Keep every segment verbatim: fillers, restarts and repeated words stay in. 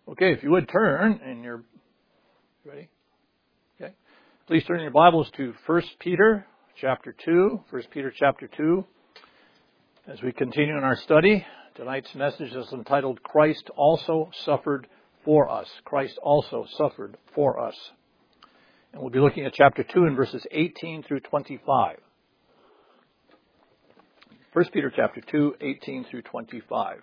Okay, if you would turn in your, ready? Okay. Please turn your Bibles to First Peter chapter two. First Peter chapter two. As we continue in our study, tonight's message is entitled, Christ also suffered for us. Christ also suffered for us. And we'll be looking at chapter two in verses eighteen through twenty-five. First Peter chapter two, eighteen through twenty-five.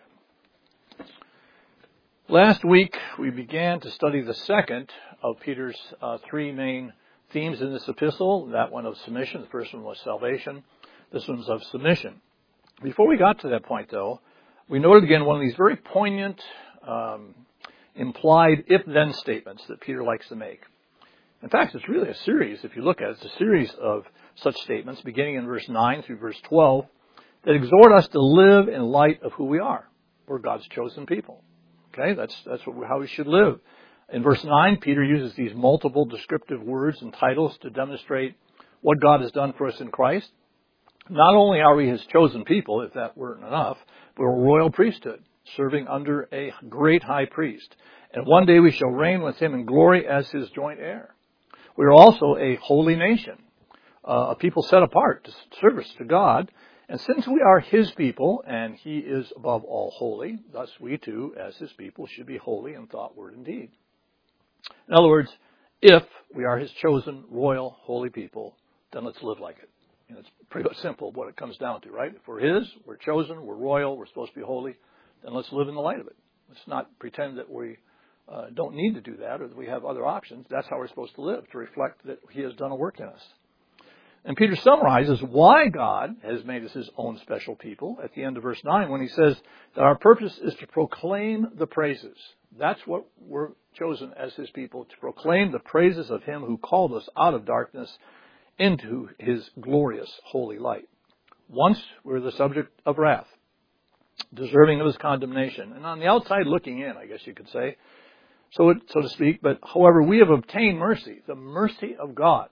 Last week, we began to study the second of Peter's uh, three main themes in this epistle. That one of submission. The first one was salvation. This one's of submission. Before we got to that point, though, we noted again one of these very poignant, um, implied if-then statements that Peter likes to make. In fact, it's really a series, if you look at it. It's a series of such statements, beginning in verse nine through verse twelve, that exhort us to live in light of who we are. We're God's chosen people. Okay, that's that's what, how we should live. In verse nine, Peter uses these multiple descriptive words and titles to demonstrate what God has done for us in Christ. Not only are we His chosen people, if that weren't enough, but we're a royal priesthood, serving under a great high priest. And one day we shall reign with Him in glory as His joint heir. We are also a holy nation, uh, a people set apart to service to God. And since we are His people, and He is above all holy, thus we too, as His people, should be holy in thought, word, and deed. In other words, if we are His chosen, royal, holy people, then let's live like it. And it's pretty simple what it comes down to, right? If we're His, we're chosen, we're royal, we're supposed to be holy, then let's live in the light of it. Let's not pretend that we uh, don't need to do that or that we have other options. That's how we're supposed to live, to reflect that He has done a work in us. And Peter summarizes why God has made us His own special people at the end of verse nine when he says that our purpose is to proclaim the praises. That's what we're chosen as His people, to proclaim the praises of Him who called us out of darkness into His glorious holy light. Once we were the subject of wrath, deserving of His condemnation, and on the outside looking in, I guess you could say, so, it, so to speak. But however, we have obtained mercy, the mercy of God.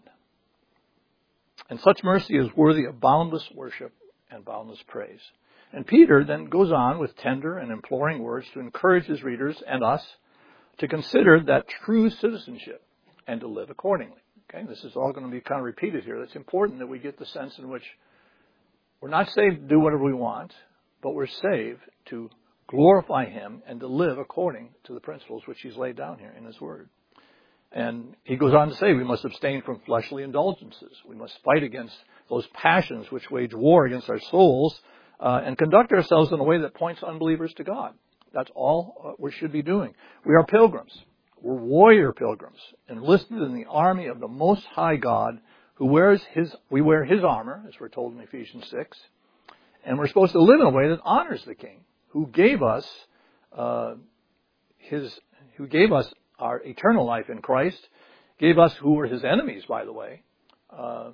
And such mercy is worthy of boundless worship and boundless praise. And Peter then goes on with tender and imploring words to encourage his readers and us to consider that true citizenship and to live accordingly. Okay, this is all going to be kind of repeated here. It's important that we get the sense in which we're not saved to do whatever we want, but we're saved to glorify Him and to live according to the principles which He's laid down here in His Word. And he goes on to say we must abstain from fleshly indulgences. We must fight against those passions which wage war against our souls uh, and conduct ourselves in a way that points unbelievers to God. That's all we should be doing. We are pilgrims. We're warrior pilgrims, enlisted in the army of the Most High God, who wears His, we wear His armor, as we're told in Ephesians six, and we're supposed to live in a way that honors the King, who gave us uh, His, who gave us our eternal life in Christ, gave us, who were His enemies, by the way, uh,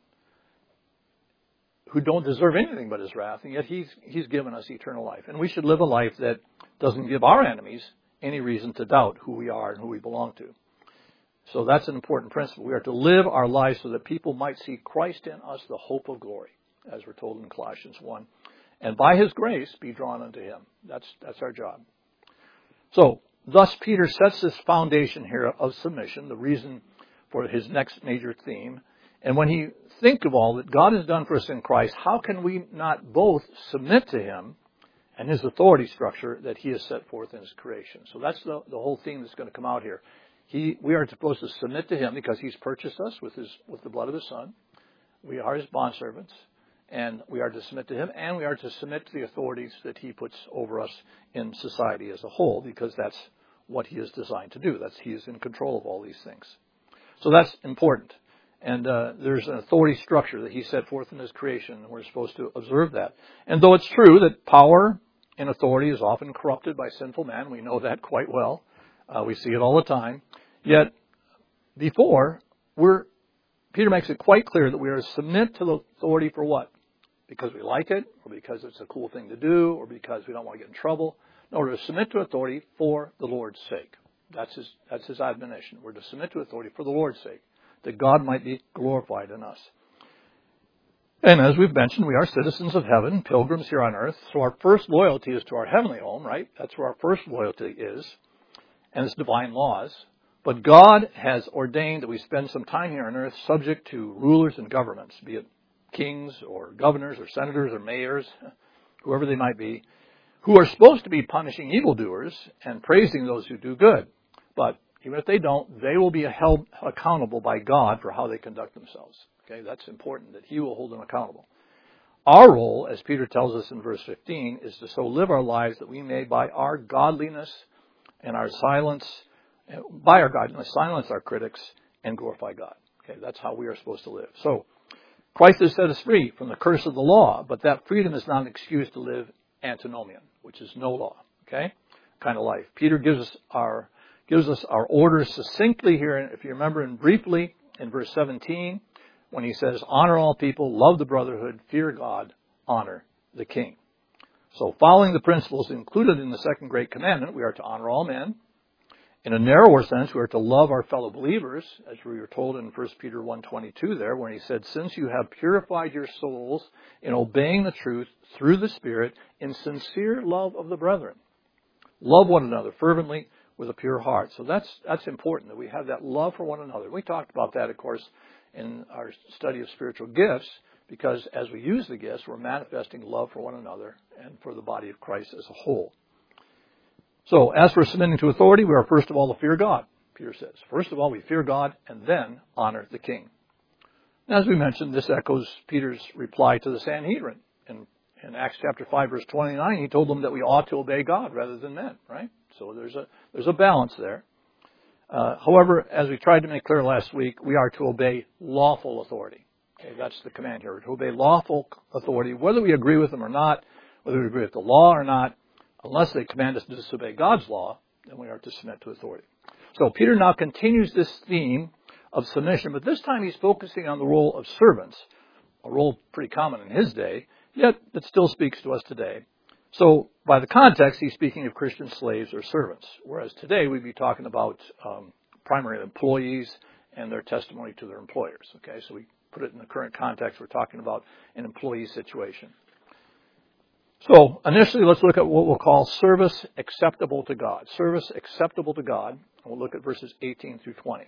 who don't deserve anything but His wrath, and yet He's He's given us eternal life. And we should live a life that doesn't give our enemies any reason to doubt who we are and who we belong to. So that's an important principle. We are to live our lives so that people might see Christ in us, the hope of glory, as we're told in Colossians one, and by His grace be drawn unto Him. That's that's our job. So, thus, Peter sets this foundation here of submission, the reason for his next major theme. And when he think of all that God has done for us in Christ, how can we not both submit to Him and His authority structure that He has set forth in His creation? So that's the, the whole theme that's going to come out here. He, we are supposed to submit to Him because He's purchased us with His with the blood of His Son. We are His bondservants, and we are to submit to Him, and we are to submit to the authorities that He puts over us in society as a whole, because that's what He is designed to do. That's He is in control of all these things. So that's important. And uh, there's an authority structure that He set forth in His creation, and we're supposed to observe that. And though it's true that power and authority is often corrupted by sinful man, we know that quite well. Uh, we see it all the time. Yet, before, we're, Peter makes it quite clear that we are to submit to the authority for what? Because we like it, or because it's a cool thing to do, or because we don't want to get in trouble. No, we're to submit to authority for the Lord's sake. That's his, that's his admonition. We're to submit to authority for the Lord's sake, that God might be glorified in us. And as we've mentioned, we are citizens of heaven, pilgrims here on earth. So our first loyalty is to our heavenly home, right? That's where our first loyalty is. and its divine laws. But God has ordained that we spend some time here on earth subject to rulers and governments, be it kings or governors or senators or mayors, whoever they might be, who are supposed to be punishing evildoers and praising those who do good. But even if they don't, they will be held accountable by God for how they conduct themselves. Okay, that's important, that He will hold them accountable. Our role, as Peter tells us in verse fifteen, is to so live our lives that we may, by our godliness and our silence, by our godliness, silence our critics and glorify God. Okay, that's how we are supposed to live. So, Christ has set us free from the curse of the law, but that freedom is not an excuse to live antinomian, which is no law. Okay, kind of life. Peter gives us our gives us our orders succinctly here. If you remember, and briefly in verse seventeen, when he says, "Honor all people, love the brotherhood, fear God, honor the king." So, following the principles included in the second great commandment, we are to honor all men. In a narrower sense, we are to love our fellow believers, as we were told in First Peter one twenty-two there, when he said, "Since you have purified your souls in obeying the truth through the Spirit in sincere love of the brethren. Love one another fervently with a pure heart." So that's that's important, that we have that love for one another. We talked about that, of course, in our study of spiritual gifts, because as we use the gifts, we're manifesting love for one another and for the body of Christ as a whole. So, as for submitting to authority, we are first of all to fear God, Peter says. First of all, we fear God and then honor the king. As we mentioned, this echoes Peter's reply to the Sanhedrin. In, in Acts chapter five, verse twenty-nine, he told them that we ought to obey God rather than men, right? So there's a there's a balance there. Uh, however, as we tried to make clear last week, we are to obey lawful authority. Okay, that's the command here. To obey lawful authority, whether we agree with them or not, whether we agree with the law or not. Unless they command us to disobey God's law, then we are to submit to authority. So Peter now continues this theme of submission, but this time he's focusing on the role of servants, a role pretty common in his day, yet it still speaks to us today. So by the context, he's speaking of Christian slaves or servants, whereas today we'd be talking about um, primary employees and their testimony to their employers. Okay, so we put it in the current context. We're talking about an employee situation. So, initially, let's look at what we'll call service acceptable to God. Service acceptable to God. And we'll look at verses eighteen through twenty.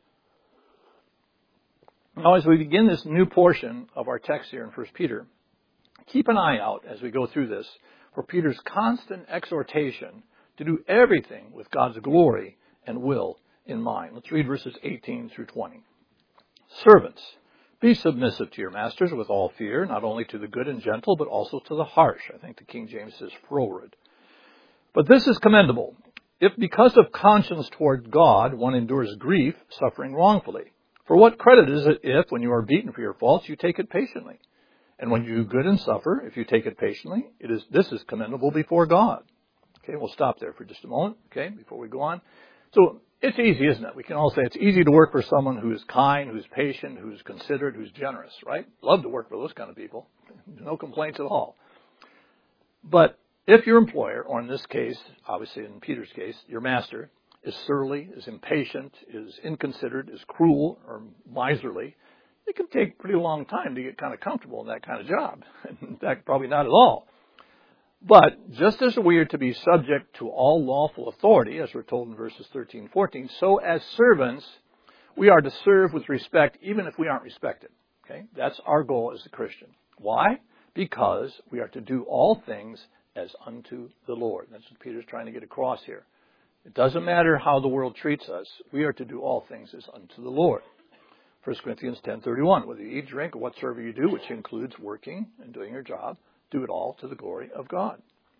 Now, as we begin this new portion of our text here in First Peter, keep an eye out as we go through this for Peter's constant exhortation to do everything with God's glory and will in mind. Let's read verses eighteen through twenty. Servants, be submissive to your masters with all fear, not only to the good and gentle, but also to the harsh. I think the King James says froward. But this is commendable, if because of conscience toward God one endures grief, suffering wrongfully. For what credit is it if, when you are beaten for your faults, you take it patiently? And when you do good and suffer, if you take it patiently, it is this is commendable before God. Okay, we'll stop there for just a moment, okay, before we go on. So, it's easy, isn't it? We can all say it's easy to work for someone who is kind, who's patient, who's considerate, who's generous, right? Love to work for those kind of people. No complaints at all. But if your employer, or in this case, obviously in Peter's case, your master, is surly, is impatient, is inconsiderate, is cruel, or miserly, it can take a pretty long time to get kind of comfortable in that kind of job. In fact, probably not at all. But just as we are to be subject to all lawful authority, as we're told in verses thirteen and fourteen, so as servants, we are to serve with respect even if we aren't respected. Okay, that's our goal as a Christian. Why? Because we are to do all things as unto the Lord. That's what Peter's trying to get across here. It doesn't matter how the world treats us. We are to do all things as unto the Lord. First Corinthians ten thirty-one, whether you eat, drink, or whatsoever you do, which includes working and doing your job, do it all to the glory of God.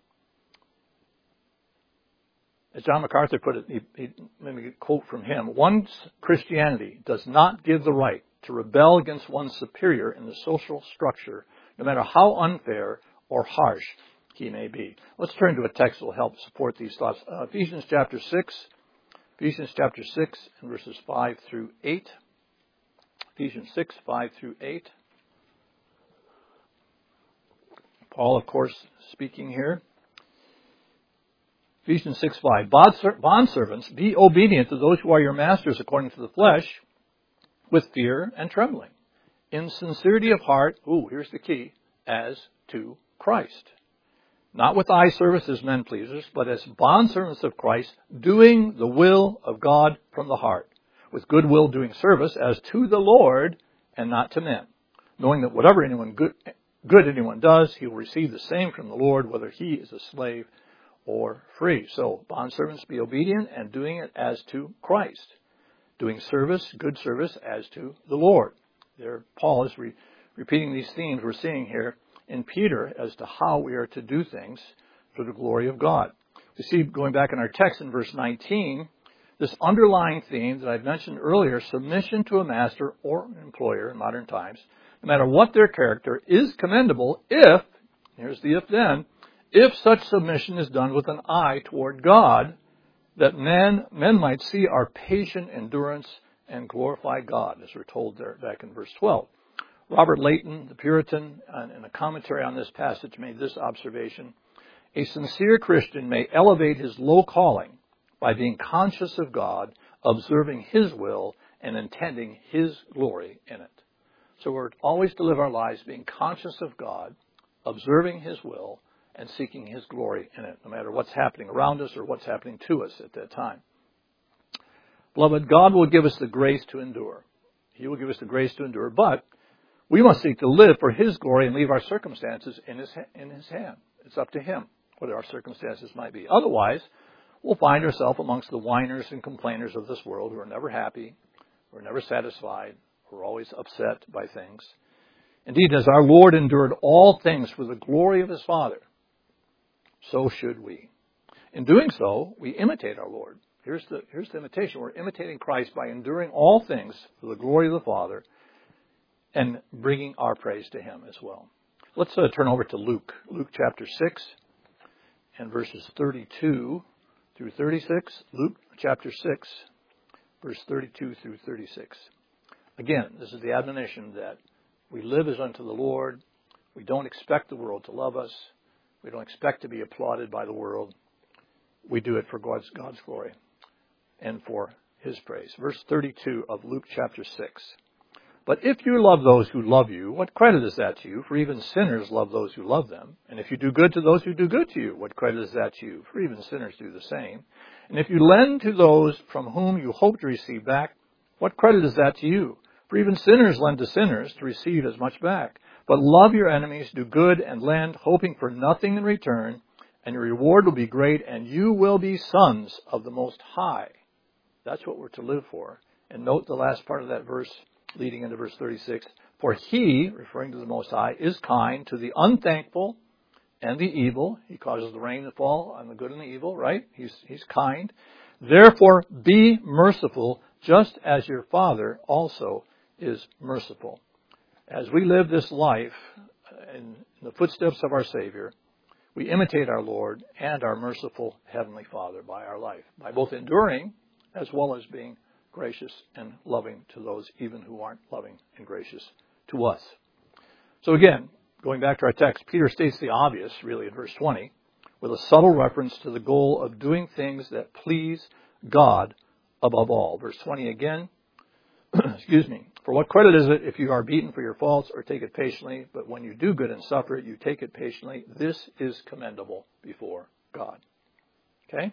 As John MacArthur put it, he, he, let me quote from him, one's Christianity does not give the right to rebel against one's superior in the social structure, no matter how unfair or harsh he may be. Let's turn to a text that will help support these thoughts. Uh, Ephesians chapter six, Ephesians chapter six and verses five through eight. Ephesians six, five through eight. Paul, of course, speaking here. Ephesians six, five. Bondservants, be obedient to those who are your masters according to the flesh, with fear and trembling, in sincerity of heart, ooh, here's the key, as to Christ. not with eye service as men pleasers, but as bondservants of Christ, doing the will of God from the heart, with good will doing service as to the Lord and not to men, knowing that whatever anyone good, good anyone does, he will receive the same from the Lord, whether he is a slave or free. So, bondservants, be obedient and doing it as to Christ, doing service, good service, as to the Lord. There, Paul is re- repeating these themes we're seeing here in Peter as to how we are to do things for the glory of God. We see, going back in our text in verse nineteen, this underlying theme that I've mentioned earlier, submission to a master or an employer in modern times, no matter what their character, is commendable if, here's the if then, if such submission is done with an eye toward God, that men, men might see our patient endurance and glorify God, as we're told there back in verse twelve. Robert Leighton, the Puritan, in a commentary on this passage, made this observation: a sincere Christian may elevate his low calling by being conscious of God, observing His will, and intending His glory in it. So we're always to live our lives being conscious of God, observing His will, and seeking His glory in it, no matter what's happening around us or what's happening to us at that time. Beloved, God will give us the grace to endure. He will give us the grace to endure, but we must seek to live for His glory and leave our circumstances in His, in His hand. It's up to Him, what our circumstances might be. Otherwise, we'll find ourselves amongst the whiners and complainers of this world who are never happy, who are never satisfied, who are always upset by things. Indeed, as our Lord endured all things for the glory of His Father, so should we. In doing so, we imitate our Lord. Here's the, here's the imitation. We're imitating Christ by enduring all things for the glory of the Father and bringing our praise to Him as well. Let's uh, turn over to Luke, Luke chapter six and verses thirty-two through thirty-six. Luke chapter six, verse thirty-two through thirty-six. Again, this is the admonition that we live as unto the Lord. We don't expect the world to love us. We don't expect to be applauded by the world. We do it for God's, God's glory and for His praise. Verse thirty-two of Luke chapter six. But if you love those who love you, what credit is that to you? For even sinners love those who love them. And if you do good to those who do good to you, what credit is that to you? For even sinners do the same. And if you lend to those from whom you hope to receive back, what credit is that to you? For even sinners lend to sinners to receive as much back. But love your enemies, do good, and lend, hoping for nothing in return, and your reward will be great, and you will be sons of the Most High. That's what we're to live for. And note the last part of that verse, leading into verse thirty-six. For He, referring to the Most High, is kind to the unthankful and the evil. He causes the rain to fall on the good and the evil, right? He's, he's kind. Therefore, be merciful, just as your Father also is merciful. As we live this life in the footsteps of our Savior, we imitate our Lord and our merciful Heavenly Father by our life, by both enduring as well as being gracious and loving to those even who aren't loving and gracious to us. So again, going back to our text, Peter states the obvious, really, in verse twenty, with a subtle reference to the goal of doing things that please God above all. Verse twenty again, excuse me, for what credit is it if you are beaten for your faults or take it patiently, but when you do good and suffer it, you take it patiently. This is commendable before God. Okay?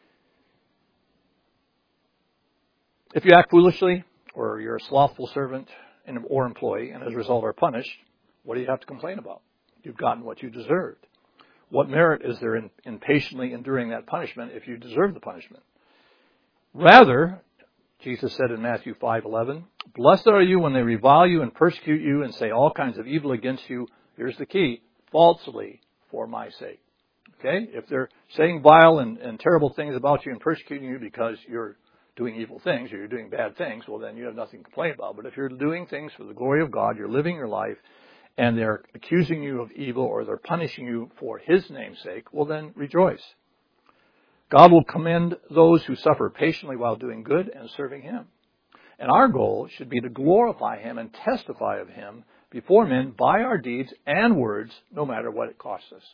If you act foolishly, or you're a slothful servant or employee, and as a result are punished, what do you have to complain about? You've gotten what you deserved. What merit is there in, in patiently enduring that punishment if you deserve the punishment? Rather, Jesus said in Matthew five eleven, blessed are you when they revile you and persecute you and say all kinds of evil against you. Here's the key, falsely for my sake. Okay? If they're saying vile and, and terrible things about you and persecuting you because you're doing evil things or you're doing bad things, well, then you have nothing to complain about. But if you're doing things for the glory of God, you're living your life, and they're accusing you of evil or they're punishing you for His name's sake, well, then rejoice. God will commend those who suffer patiently while doing good and serving Him. And our goal should be to glorify Him and testify of Him before men by our deeds and words, no matter what it costs us.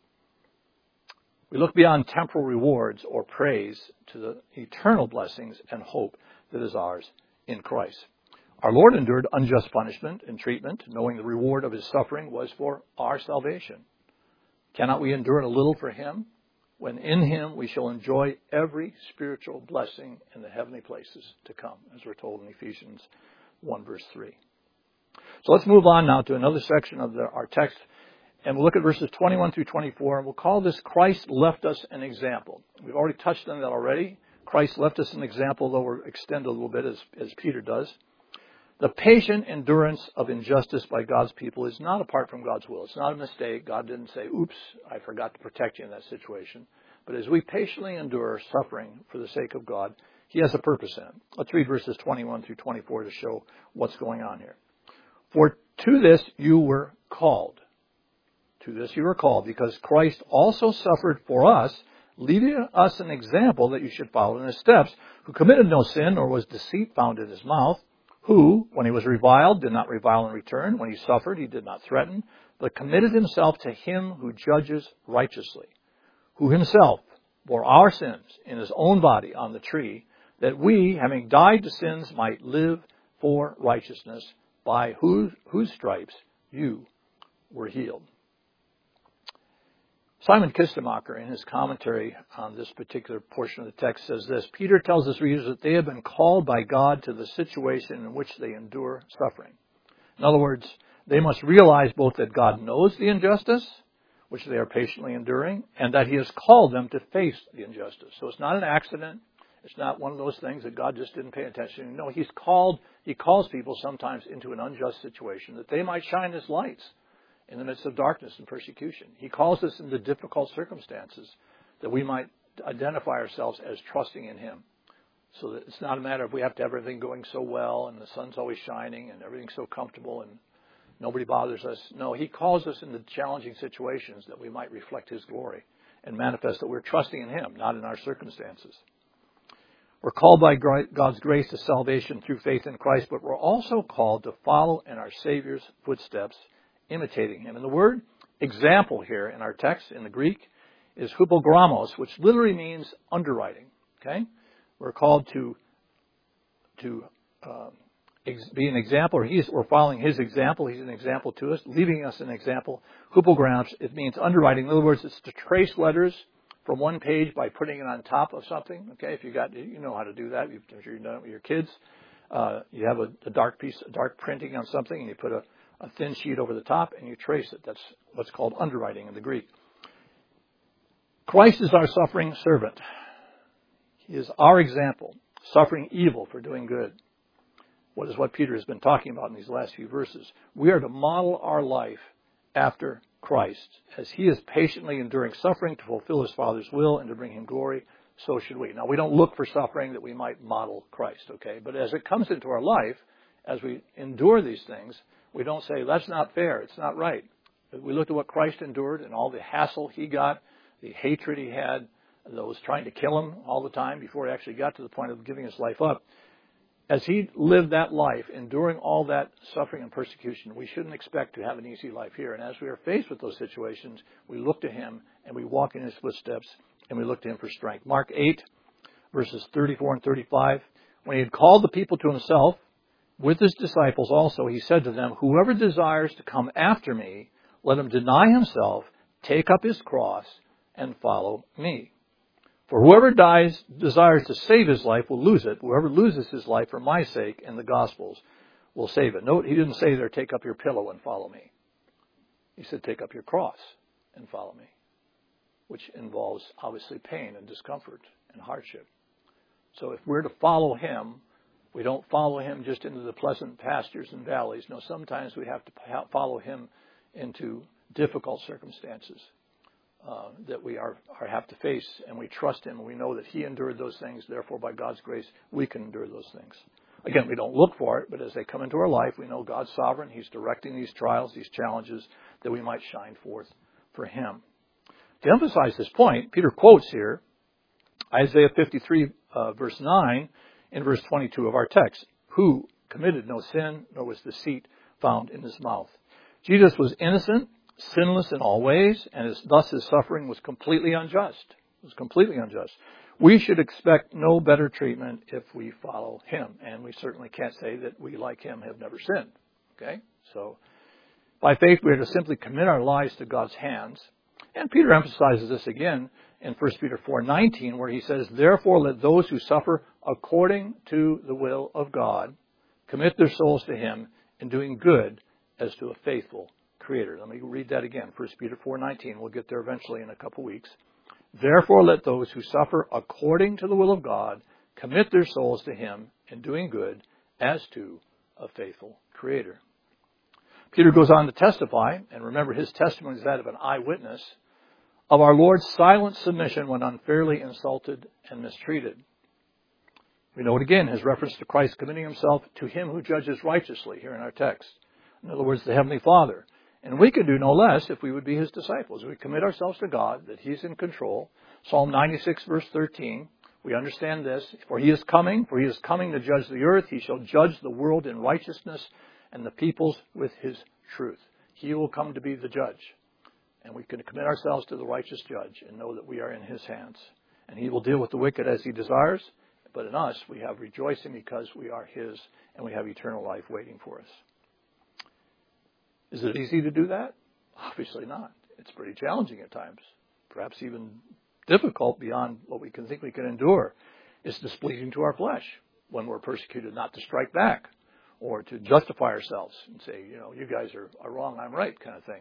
We look beyond temporal rewards or praise to the eternal blessings and hope that is ours in Christ. Our Lord endured unjust punishment and treatment, knowing the reward of His suffering was for our salvation. Cannot we endure a little for him? When in him we shall enjoy every spiritual blessing in the heavenly places to come, as we're told in Ephesians one verse three. So let's move on now to another section of the, our text, and we'll look at verses twenty-one through twenty-four, and we'll call this Christ left us an example. We've already touched on that already. Christ left us an example, though we'll extend a little bit as, as Peter does. The patient endurance of injustice by God's people is not apart from God's will. It's not a mistake. God didn't say, oops, I forgot to protect you in that situation. But as we patiently endure suffering for the sake of God, he has a purpose in it. Let's read verses twenty-one through twenty-four to show what's going on here. For to this you were called. To this you were called, because Christ also suffered for us, leaving us an example that you should follow in his steps, who committed no sin, nor was deceit found in his mouth, who, when he was reviled, did not revile in return. When he suffered, he did not threaten, but committed himself to him who judges righteously, who himself bore our sins in his own body on the tree, that we, having died to sins, might live for righteousness, by whose, whose stripes you were healed. Simon Kistemacher, in his commentary on this particular portion of the text, says this: Peter tells his readers that they have been called by God to the situation in which they endure suffering. In other words, they must realize both that God knows the injustice, which they are patiently enduring, and that he has called them to face the injustice. So it's not an accident. It's not one of those things that God just didn't pay attention to. No, he's called, he calls people sometimes into an unjust situation that they might shine his lights in the midst of darkness and persecution. He calls us into difficult circumstances that we might identify ourselves as trusting in him. So that it's not a matter of we have to have everything going so well and the sun's always shining and everything's so comfortable and nobody bothers us. No, he calls us into challenging situations that we might reflect his glory and manifest that we're trusting in him, not in our circumstances. We're called by God's grace to salvation through faith in Christ, but we're also called to follow in our Savior's footsteps, imitating him. And the word example here in our text in the Greek is hypogramos, which literally means underwriting. Okay, we're called to to uh, ex- be an example, or he's we're following his example. He's an example to us, leaving us an example. Hypograms, it means underwriting. In other words, it's to trace letters from one page by putting it on top of something. Okay, if you got you know how to do that. I'm sure you've done it with your kids. Uh, you have a, a dark piece, a dark printing on something, and you put a a thin sheet over the top, and you trace it. That's what's called underwriting in the Greek. Christ is our suffering servant. He is our example, suffering evil for doing good. What is what Peter has been talking about in these last few verses. We are to model our life after Christ. As he is patiently enduring suffering to fulfill his Father's will and to bring him glory, so should we. Now, we don't look for suffering that we might model Christ, okay? But as it comes into our life, as we endure these things, we don't say, that's not fair, it's not right. We look at what Christ endured and all the hassle he got, the hatred he had, those trying to kill him all the time before he actually got to the point of giving his life up. As he lived that life, enduring all that suffering and persecution, we shouldn't expect to have an easy life here. And as we are faced with those situations, we look to him and we walk in his footsteps and we look to him for strength. Mark eight, verses thirty-four and thirty-five. When he had called the people to himself, with his disciples also, he said to them, whoever desires to come after me, let him deny himself, take up his cross, and follow me. For whoever dies, desires to save his life will lose it. Whoever loses his life for my sake and the gospel's will save it. Note, he didn't say there, take up your pillow and follow me. He said, take up your cross and follow me, which involves obviously pain and discomfort and hardship. So if we're to follow him, we don't follow him just into the pleasant pastures and valleys. No, sometimes we have to follow him into difficult circumstances uh, that we are, are have to face, and we trust him, and we know that he endured those things. Therefore, by God's grace, we can endure those things. Again, we don't look for it, but as they come into our life, we know God's sovereign. He's directing these trials, these challenges, that we might shine forth for him. To emphasize this point, Peter quotes here Isaiah fifty-three, uh, verse nine, in verse twenty-two of our text, who committed no sin, nor was deceit found in his mouth. Jesus was innocent, sinless in all ways, and his, thus his suffering was completely unjust. It was completely unjust. We should expect no better treatment if we follow him, and we certainly can't say that we, like him, have never sinned. Okay? So, by faith, we are to simply commit our lives to God's hands, And Peter emphasizes this again in First Peter four nineteen, where he says, therefore let those who suffer according to the will of God commit their souls to him in doing good as to a faithful Creator. Let me read that again. First Peter four nineteen. We'll get there eventually in a couple weeks. Therefore let those who suffer according to the will of God commit their souls to him in doing good as to a faithful Creator. Peter goes on to testify, and remember his testimony is that of an eyewitness, of our Lord's silent submission when unfairly insulted and mistreated. We note again his reference to Christ committing himself to him who judges righteously here in our text. In other words, the Heavenly Father. And we could do no less if we would be his disciples. We commit ourselves to God, that he's in control. Psalm ninety-six, verse thirteen, we understand this. For he is coming, for he is coming to judge the earth. He shall judge the world in righteousness and the peoples with his truth. He will come to be the judge. And we can commit ourselves to the righteous judge and know that we are in his hands. And he will deal with the wicked as he desires. But in us, we have rejoicing because we are his and we have eternal life waiting for us. Is it easy to do that? Obviously not. It's pretty challenging at times. Perhaps even difficult beyond what we can think we can endure. It's displeasing to our flesh when we're persecuted not to strike back or to justify ourselves and say, you know, you guys are, are wrong, I'm right, kind of thing.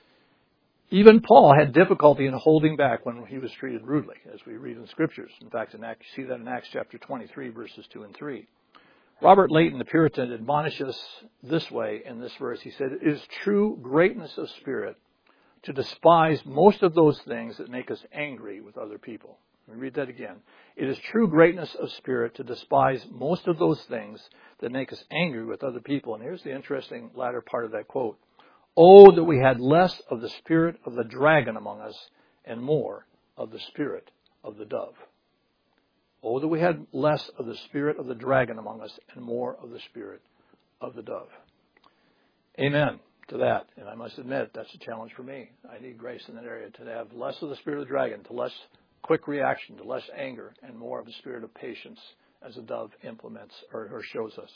Even Paul had difficulty in holding back when he was treated rudely, as we read in the Scriptures. In fact, in Acts, you see that in Acts chapter twenty-three, verses two and three. Robert Leighton, the Puritan, admonishes this way in this verse. He said, it is true greatness of spirit to despise most of those things that make us angry with other people. Let me read that again. It is true greatness of spirit to despise most of those things that make us angry with other people. And here's the interesting latter part of that quote. Oh, that we had less of the spirit of the dragon among us and more of the spirit of the dove. Oh, that we had less of the spirit of the dragon among us and more of the spirit of the dove. Amen to that. And I must admit, that's a challenge for me. I need grace in that area to have less of the spirit of the dragon, to less quick reaction, to less anger, and more of the spirit of patience as a dove implements or, or shows us.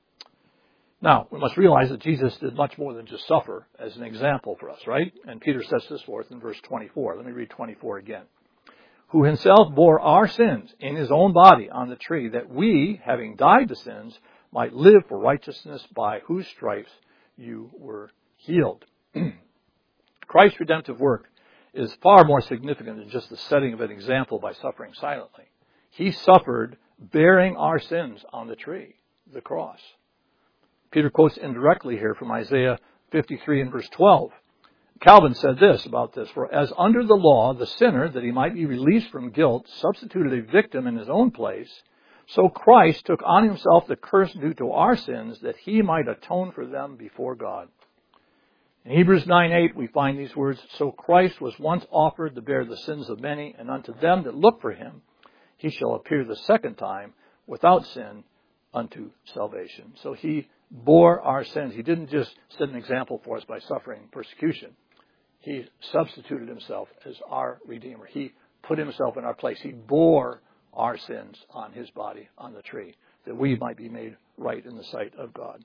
Now, we must realize that Jesus did much more than just suffer as an example for us, right? And Peter sets this forth in verse twenty-four. Let me read twenty-four again. Who himself bore our sins in his own body on the tree, that we, having died to sins, might live for righteousness, by whose stripes you were healed. Christ's redemptive work is far more significant than just the setting of an example by suffering silently. He suffered bearing our sins on the tree, the cross. Peter quotes indirectly here from Isaiah fifty-three and verse twelve. Calvin said this about this, for as under the law, the sinner, that he might be released from guilt, substituted a victim in his own place, so Christ took on himself the curse due to our sins, that he might atone for them before God. In Hebrews nine eight, we find these words, so Christ was once offered to bear the sins of many, and unto them that look for him, he shall appear the second time without sin unto salvation. So he bore our sins. He didn't just set an example for us by suffering persecution. He substituted himself as our Redeemer. He put himself in our place. He bore our sins on his body on the tree, that we might be made right in the sight of God.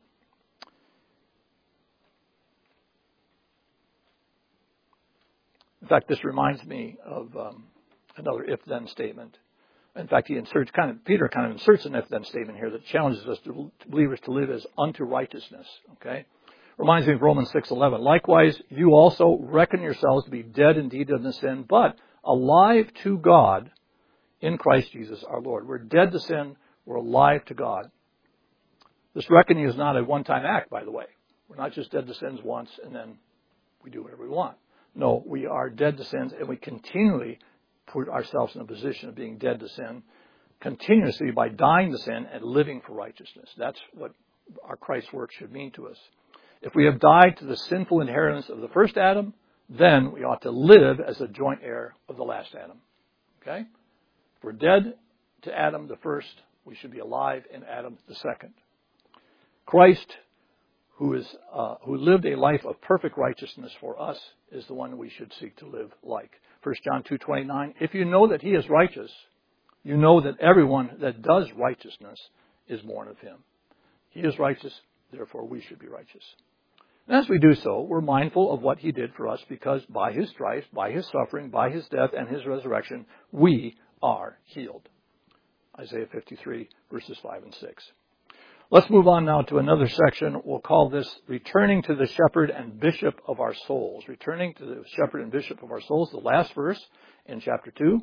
In fact, this reminds me of um, another if-then statement. In fact, he inserts kind of Peter kind of inserts an if-then statement here that challenges us to, to believers to live as unto righteousness. Okay, reminds me of Romans six eleven. Likewise, you also reckon yourselves to be dead indeed in the sin, but alive to God in Christ Jesus our Lord. We're dead to sin. We're alive to God. This reckoning is not a one-time act, by the way. We're not just dead to sins once and then we do whatever we want. No, we are dead to sins, and we continually put ourselves in a position of being dead to sin, continuously by dying to sin and living for righteousness. That's what our Christ's work should mean to us. If we have died to the sinful inheritance of the first Adam, then we ought to live as a joint heir of the last Adam. Okay? If we're dead to Adam the first, we should be alive in Adam the second. Christ, who is uh, who lived a life of perfect righteousness for us, is the one we should seek to live like. First John two twenty-nine, if you know that he is righteous, you know that everyone that does righteousness is born of him. He is righteous, therefore we should be righteous. And as we do so, we're mindful of what he did for us, because by his stripes, by his suffering, by his death, and his resurrection, we are healed. Isaiah fifty-three, verses five and six. Let's move on now to another section. We'll call this Returning to the Shepherd and Bishop of Our Souls. Returning to the Shepherd and Bishop of Our Souls, the last verse in chapter two.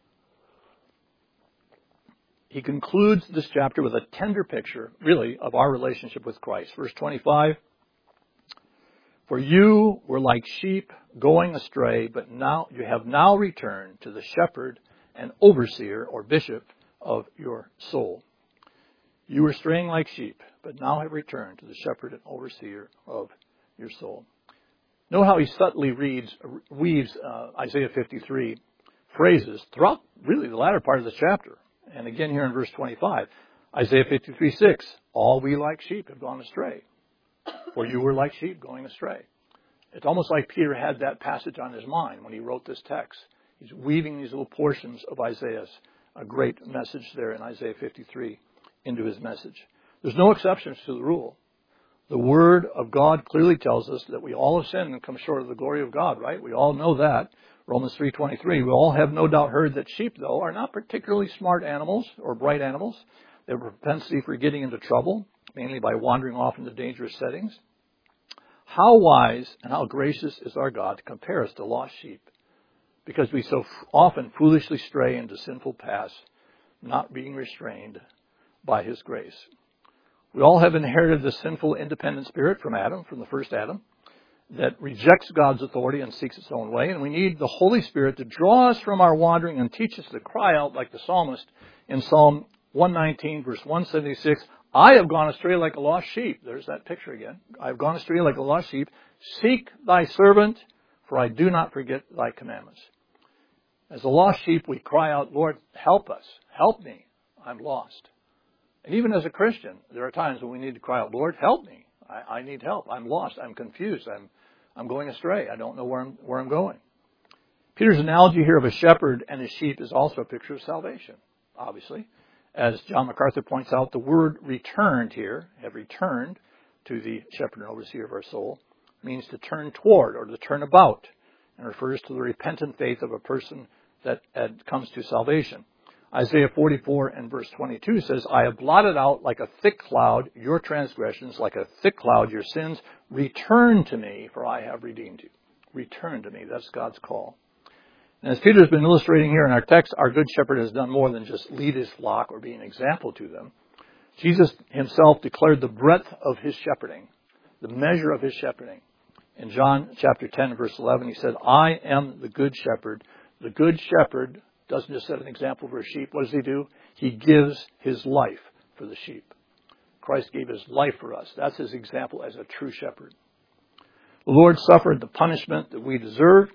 He concludes this chapter with a tender picture, really, of our relationship with Christ. Verse twenty-five. For you were like sheep going astray, but now you have now returned to the shepherd and overseer or bishop of your soul. You were straying like sheep, but now have returned to the shepherd and overseer of your soul. Note how he subtly reads, weaves uh, Isaiah fifty-three phrases throughout really the latter part of the chapter. And again here in verse twenty-five, Isaiah fifty-three six, all we like sheep have gone astray. For you were like sheep going astray. It's almost like Peter had that passage on his mind when he wrote this text. He's weaving these little portions of Isaiah's a great message there in Isaiah fifty-three into his message. There's no exceptions to the rule. The Word of God clearly tells us that we all have sinned and come short of the glory of God, right? We all know that. Romans three twenty-three. We all have no doubt heard that sheep, though, are not particularly smart animals or bright animals. They have a propensity for getting into trouble, mainly by wandering off into dangerous settings. How wise and how gracious is our God to compare us to lost sheep, because we so often foolishly stray into sinful paths, not being restrained by his grace. We all have inherited the sinful independent spirit from Adam, from the first Adam, that rejects God's authority and seeks its own way. And we need the Holy Spirit to draw us from our wandering and teach us to cry out like the psalmist in Psalm one nineteen, verse one seventy-six, I have gone astray like a lost sheep. There's that picture again. I have gone astray like a lost sheep. Seek thy servant, for I do not forget thy commandments. As a lost sheep, we cry out, Lord, help us. Help me. I'm lost. And even as a Christian, there are times when we need to cry out, Lord, help me. I, I need help. I'm lost. I'm confused. I'm, I'm going astray. I don't know where I'm, where I'm going. Peter's analogy here of a shepherd and a sheep is also a picture of salvation, obviously. As John MacArthur points out, the word returned here, have returned to the shepherd and overseer of our soul, means to turn toward or to turn about, and refers to the repentant faith of a person that comes to salvation. Isaiah forty-four and verse twenty-two says, I have blotted out like a thick cloud your transgressions, like a thick cloud your sins. Return to me, for I have redeemed you. Return to me. That's God's call. And as Peter has been illustrating here in our text, our good shepherd has done more than just lead his flock or be an example to them. Jesus himself declared the breadth of his shepherding, the measure of his shepherding. In John chapter ten, verse eleven, he said, I am the good shepherd. The good shepherd doesn't just set an example for a sheep. What does he do? He gives his life for the sheep. Christ gave his life for us. That's his example as a true shepherd. The Lord suffered the punishment that we deserved.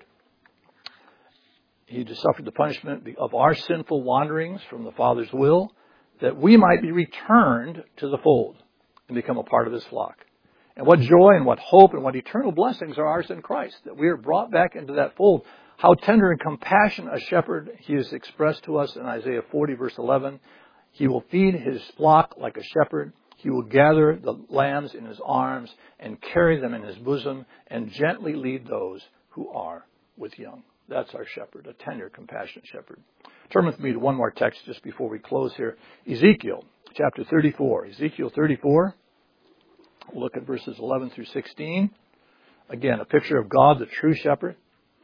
He just suffered the punishment of our sinful wanderings from the Father's will, that we might be returned to the fold and become a part of his flock. And what joy and what hope and what eternal blessings are ours in Christ, that we are brought back into that fold. How tender and compassionate a shepherd he has expressed to us in Isaiah forty, verse eleven. He will feed his flock like a shepherd. He will gather the lambs in his arms and carry them in his bosom and gently lead those who are with young. That's our shepherd, a tender, compassionate shepherd. Turn with me to one more text just before we close here. Ezekiel chapter thirty-four. Ezekiel thirty-four. We'll look at verses eleven through sixteen. Again, a picture of God, the true shepherd.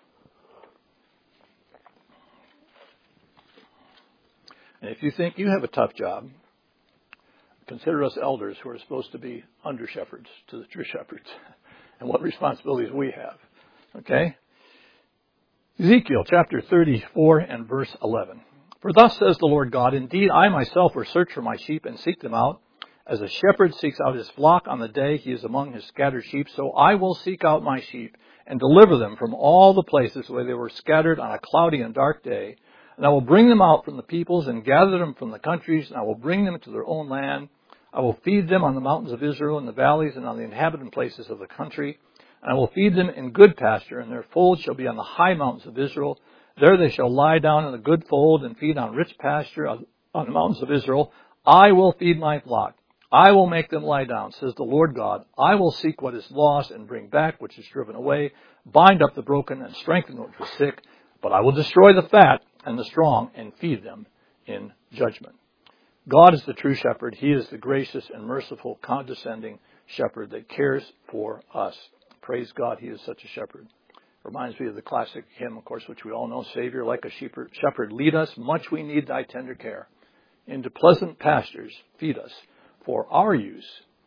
And if you think you have a tough job, consider us elders who are supposed to be under shepherds to the true shepherds and what responsibilities we have. Okay? Ezekiel chapter thirty-four and verse eleven. For thus says the Lord God, indeed I myself will search for my sheep and seek them out. As a shepherd seeks out his flock on the day he is among his scattered sheep, so I will seek out my sheep and deliver them from all the places where they were scattered on a cloudy and dark day. And I will bring them out from the peoples and gather them from the countries, and I will bring them to their own land. I will feed them on the mountains of Israel, in the valleys, and on the inhabited places of the country. And I will feed them in good pasture, and their fold shall be on the high mountains of Israel. There they shall lie down in a good fold and feed on rich pasture on the mountains of Israel. I will feed my flock. I will make them lie down, says the Lord God. I will seek what is lost and bring back which is driven away, bind up the broken and strengthen what is sick, but I will destroy the fat and the strong and feed them in judgment. God is the true shepherd. He is the gracious and merciful, condescending shepherd that cares for us. Praise God, he is such a shepherd. Reminds me of the classic hymn, of course, which we all know, Savior, like a shepherd, shepherd lead us, much we need thy tender care. Into pleasant pastures feed us, for our use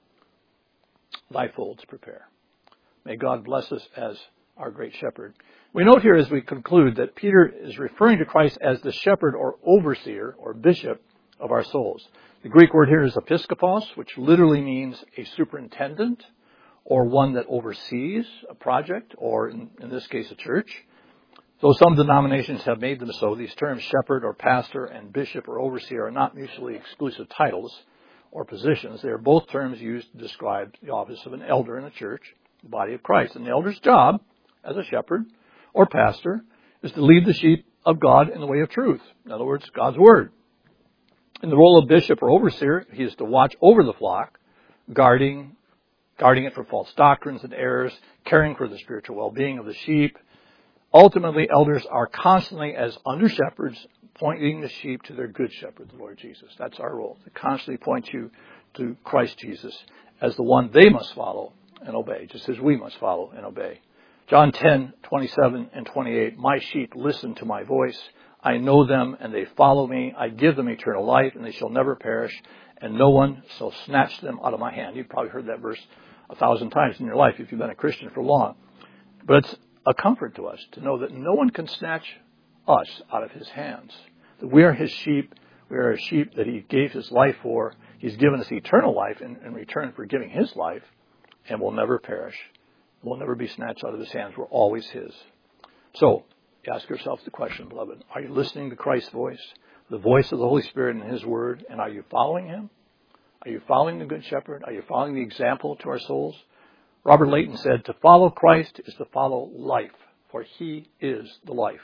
thy folds prepare. May God bless us as our great shepherd. We note here as we conclude that Peter is referring to Christ as the shepherd or overseer or bishop of our souls. The Greek word here is episkopos, which literally means a superintendent or one that oversees a project, or in, in this case a church. Though some denominations have made them so, these terms shepherd or pastor and bishop or overseer are not mutually exclusive titles or positions. They are both terms used to describe the office of an elder in a church, the body of Christ. And the elder's job as a shepherd or pastor is to lead the sheep of God in the way of truth. In other words, God's word. In the role of bishop or overseer, he is to watch over the flock, guarding, guarding it from false doctrines and errors, caring for the spiritual well-being of the sheep. Ultimately, elders are constantly, as under-shepherds, pointing the sheep to their good shepherd, the Lord Jesus. That's our role, to constantly point you to Christ Jesus as the one they must follow and obey, just as we must follow and obey. John ten, twenty-seven and twenty-eight, my sheep listen to my voice. I know them, and they follow me. I give them eternal life, and they shall never perish, and no one shall snatch them out of my hand. You've probably heard that verse a thousand times in your life if you've been a Christian for long. But it's a comfort to us to know that no one can snatch us out of his hands. That we are his sheep. We are a sheep that he gave his life for. He's given us eternal life in, in return for giving his life, and will never perish. We'll never be snatched out of his hands. We're always his. So, ask yourself the question, beloved, are you listening to Christ's voice, the voice of the Holy Spirit in his word, and are you following him? Are you following the Good Shepherd? Are you following the example to our souls? Robert Leighton said, to follow Christ is to follow life, for he is the life.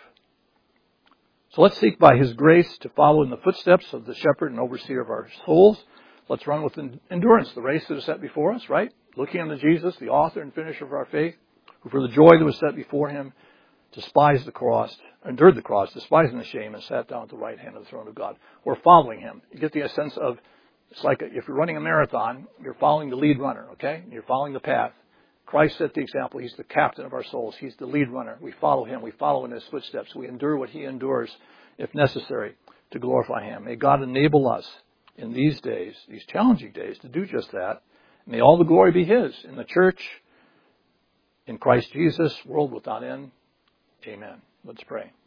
So let's seek by his grace to follow in the footsteps of the shepherd and overseer of our souls. Let's run with endurance the race that is set before us, right? Looking unto Jesus, the author and finisher of our faith, who for the joy that was set before him, despised the cross, endured the cross, despising the shame, and sat down at the right hand of the throne of God. We're following him. You get the sense of, it's like if you're running a marathon, you're following the lead runner, okay? You're following the path. Christ set the example. He's the captain of our souls. He's the lead runner. We follow him. We follow in his footsteps. We endure what he endures, if necessary, to glorify him. May God enable us in these days, these challenging days, to do just that. May all the glory be his in the church, in Christ Jesus, world without end. Amen. Let's pray.